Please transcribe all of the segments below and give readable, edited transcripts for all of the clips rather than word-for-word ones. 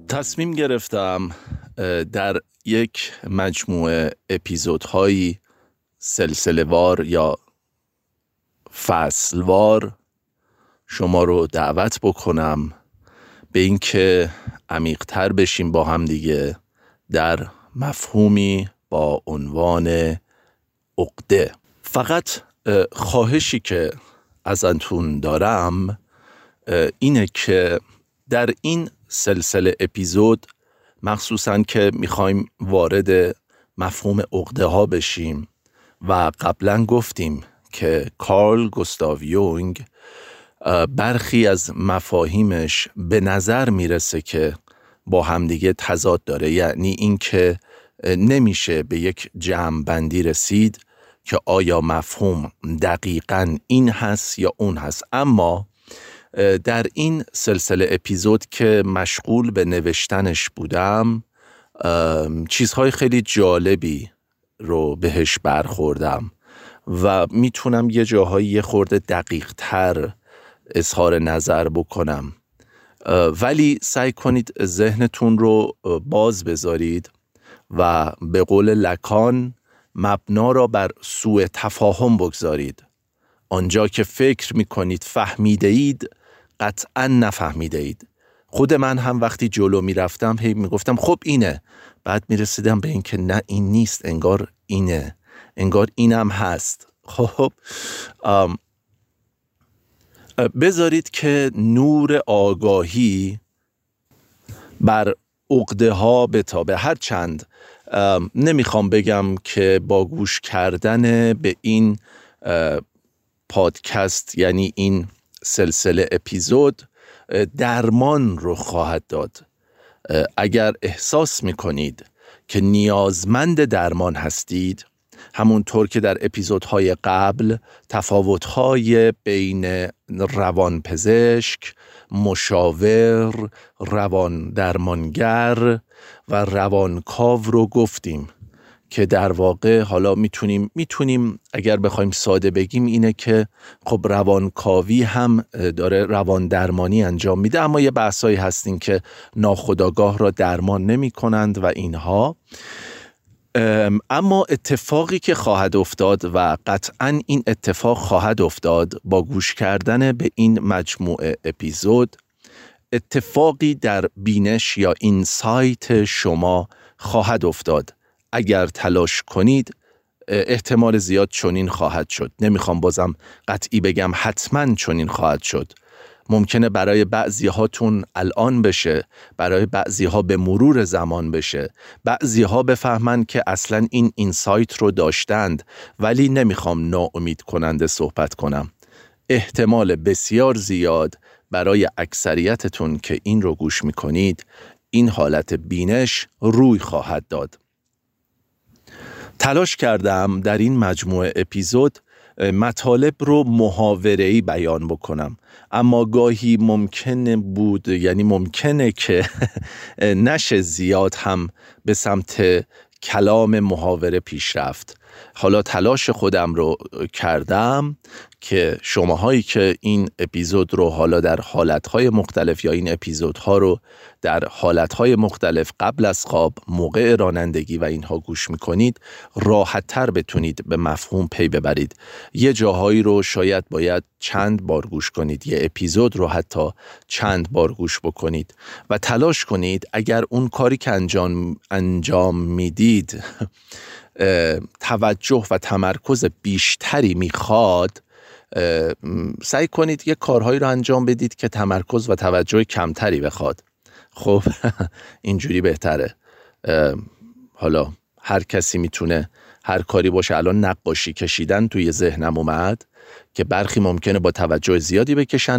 تصمیم گرفتم در یک مجموعه اپیزودهایی سلسله‌وار یا فصلوار شما رو دعوت بکنم به اینکه عمیق‌تر بشیم با هم دیگه در مفهومی با عنوان عقده. فقط خواهشی که ازتون دارم اینه که در این سلسله اپیزود مخصوصاً که میخوایم وارد مفهوم عقده ها بشیم و قبلا گفتیم که کارل گوستاو یونگ برخی از مفاهیمش به نظر میرسه که با همدیگه تضاد داره، یعنی این که نمیشه به یک جمع‌بندی رسید که آیا مفهوم دقیقاً این هست یا اون هست. اما در این سلسله اپیزود که مشغول به نوشتنش بودم چیزهای خیلی جالبی رو بهش برخوردم و میتونم یه جاهایی یه خورده دقیق تر اظهار نظر بکنم، ولی سعی کنید ذهنتون رو باز بذارید و به قول لکان مبنا را بر سوء تفاهم بگذارید. آنجا که فکر میکنید فهمیده اید قطعا نفهمیده اید. خود من هم وقتی جلو میرفتم هی میگفتم خب اینه، بعد میرسیدم به این که نه این نیست، انگار اینه، انگار اینم هست. خب بذارید که نور آگاهی بر عقده ها بتابه. هرچند نمیخوام بگم که با گوش کردن به این پادکست، یعنی این سلسله اپیزود، درمان رو خواهد داد. اگر احساس میکنید که نیازمند درمان هستید، همونطور که در اپیزودهای قبل تفاوت‌های بین روانپزشک، مشاور، روان درمانگر و روانکاو رو گفتیم که در واقع حالا میتونیم اگر بخوایم ساده بگیم اینه که خب روانکاوی هم داره روان درمانی انجام میده، اما یه بحثایی هستین که ناخودآگاه را درمان نمی کنند و اینها. اما اتفاقی که خواهد افتاد و قطعاً این اتفاق خواهد افتاد با گوش کردن به این مجموعه اپیزود، اتفاقی در بینش یا اینسایت شما خواهد افتاد. اگر تلاش کنید احتمال زیاد چنین خواهد شد. نمیخوام بازم قطعی بگم حتما چنین خواهد شد. ممکنه برای بعضی هاتون الان بشه، برای بعضی ها به مرور زمان بشه، بعضی ها بفهمن که اصلا این اینسایت رو داشتند، ولی نمیخوام ناامید کننده صحبت کنم. احتمال بسیار زیاد برای اکثریتتون که این رو گوش میکنید این حالت بینش روی خواهد داد. تلاش کردم در این مجموعه اپیزود مطالب رو محاوره‌ای بیان بکنم، اما گاهی ممکنه که نشه زیاد هم به سمت کلام محاوره پیش رفت. حالا تلاش خودم رو کردم که شماهایی که این اپیزود رو حالا در حالتهای مختلف یا این اپیزودها رو در حالتهای مختلف قبل از خواب، موقع رانندگی و اینها گوش میکنید، راحت تر بتونید به مفهوم پی ببرید. یه جاهایی رو شاید باید چند بار گوش کنید، یه اپیزود رو حتی چند بار گوش بکنید و تلاش کنید اگر اون کاری که انجام میدید توجه و تمرکز بیشتری میخواد، سعی کنید یه کارهایی رو انجام بدید که تمرکز و توجه کمتری بخواد. خب اینجوری بهتره. حالا هر کسی میتونه هر کاری باشه. الان نقاشی کشیدن توی ذهنم اومد که برخی ممکنه با توجه زیادی بکشن،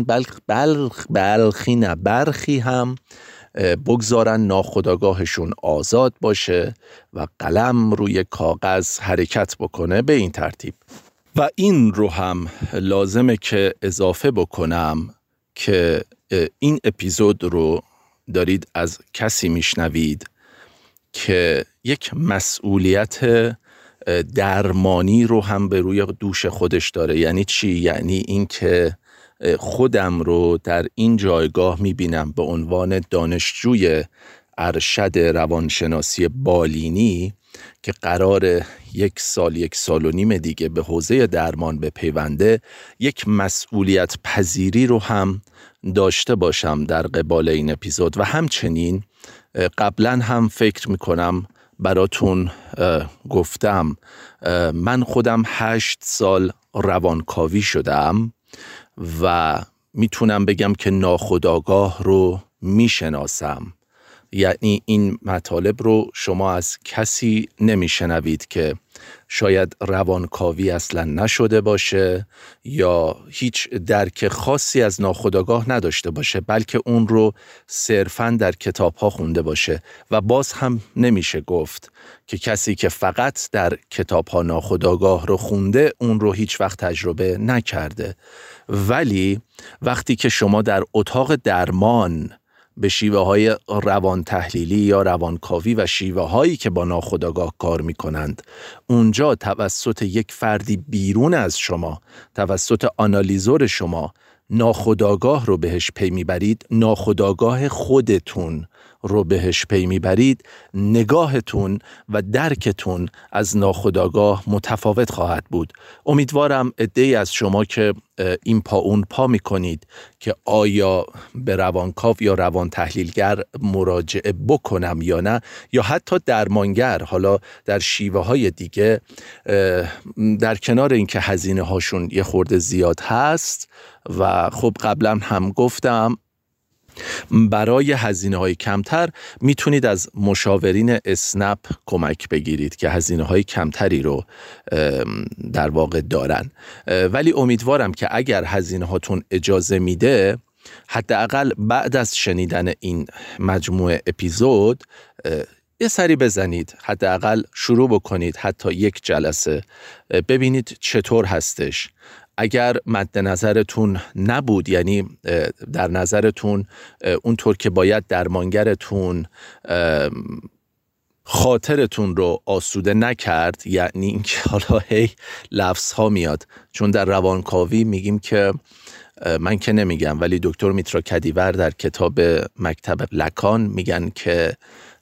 برخی هم بگذارن ناخودآگاهشون آزاد باشه و قلم روی کاغذ حرکت بکنه به این ترتیب. و این رو هم لازمه که اضافه بکنم که این اپیزود رو دارید از کسی میشنوید که یک مسئولیت درمانی رو هم به روی دوش خودش داره. یعنی چی؟ یعنی این که خودم رو در این جایگاه میبینم به عنوان دانشجوی ارشد روانشناسی بالینی که قرار 1 سال 1.5 سال دیگه به حوزه درمان بپیونده، یک مسئولیت پذیری رو هم داشته باشم در قبال این اپیزود. و همچنین قبلا هم فکر میکنم براتون گفتم من خودم 8 سال روانکاوی شدم و میتونم بگم که ناخودآگاه رو میشناسم. یعنی این مطالب رو شما از کسی نمیشنوید که شاید روانکاوی اصلا نشده باشه یا هیچ درک خاصی از ناخودآگاه نداشته باشه، بلکه اون رو صرفاً در کتاب‌ها خونده باشه. و باز هم نمیشه گفت که کسی که فقط در کتاب‌ها ناخودآگاه رو خونده اون رو هیچ وقت تجربه نکرده. ولی وقتی که شما در اتاق درمان به شیوه های روان تحلیلی یا روانکاوی و شیوه هایی که با ناخودآگاه کار می کنند، اونجا توسط یک فردی بیرون از شما، توسط آنالیزور شما، ناخودآگاه رو بهش پی میبرید، ناخودآگاه خودتون رو بهش پی میبرید، نگاهتون و درکتون از ناخودآگاه متفاوت خواهد بود. امیدوارم عده‌ای از شما که این پا اون پا میکنید که آیا به روانکاو یا روان تحلیلگر مراجعه بکنم یا نه، یا حتی درمانگر، حالا در شیوه های دیگه، در کنار اینکه هزینه هاشون یه خورده زیاد هست و خب قبلا هم گفتم برای هزینه‌های کمتر میتونید از مشاورین اسنپ کمک بگیرید که هزینه‌های کمتری رو در واقع دارن. ولی امیدوارم که اگر هزینه‌هاتون اجازه میده، حداقل بعد از شنیدن این مجموعه اپیزود یه سری بزنید، حداقل شروع بکنید، حتی 1 جلسه ببینید چطور هستش. اگر مد نظرتون نبود، یعنی در نظرتون اونطور که باید درمانگرتون خاطرتون رو آسوده نکرد، یعنی اینکه حالا هی لفظ ها میاد، چون در روانکاوی میگیم که من که نمیگم ولی دکتر میترا کدیور در کتاب مکتب لکان میگن که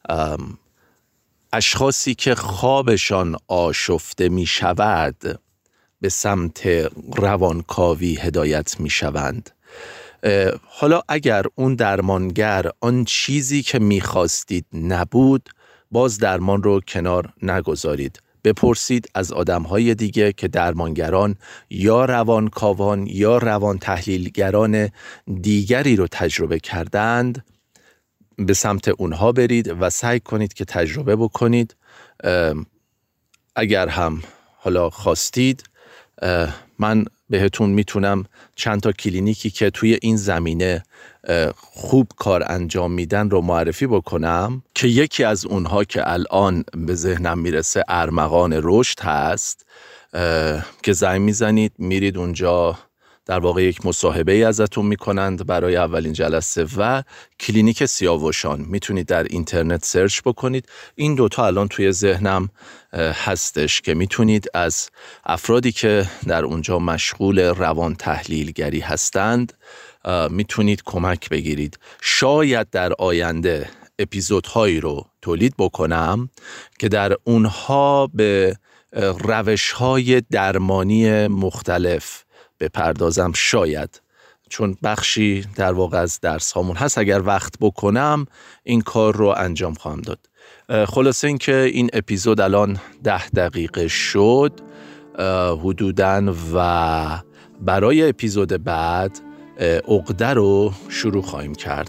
اشخاصی که خوابشان آشفته میشود به سمت روانکاوی هدایت می شوند. حالا اگر اون درمانگر آن چیزی که می خواستید نبود، باز درمان رو کنار نگذارید. بپرسید از آدم‌های دیگه که درمانگران یا روانکاوان یا روان تحلیلگران دیگری رو تجربه کردند، به سمت اونها برید و سعی کنید که تجربه بکنید. اگر هم حالا خواستید، من بهتون میتونم چند تا کلینیکی که توی این زمینه خوب کار انجام میدن رو معرفی بکنم که یکی از اونها که الان به ذهنم میرسه ارمغان رشد هست که زنگ میزنید میرید اونجا، در واقع یک مصاحبه ای ازتون میکنند برای اولین جلسه. و کلینیک سیاوشان میتونید در اینترنت سرچ بکنید. این دوتا الان توی ذهنم هستش که میتونید از افرادی که در اونجا مشغول روان تحلیلگری هستند میتونید کمک بگیرید. شاید در آینده اپیزودهایی رو تولید بکنم که در اونها به روش‌های درمانی مختلف بپردازم، شاید، چون بخشی در واقع از درس هامون هست. اگر وقت بکنم این کار رو انجام خواهم داد. خلاصه این که این اپیزود الان 10 دقیقه شد حدوداً و برای اپیزود بعد عقده رو شروع خواهیم کرد.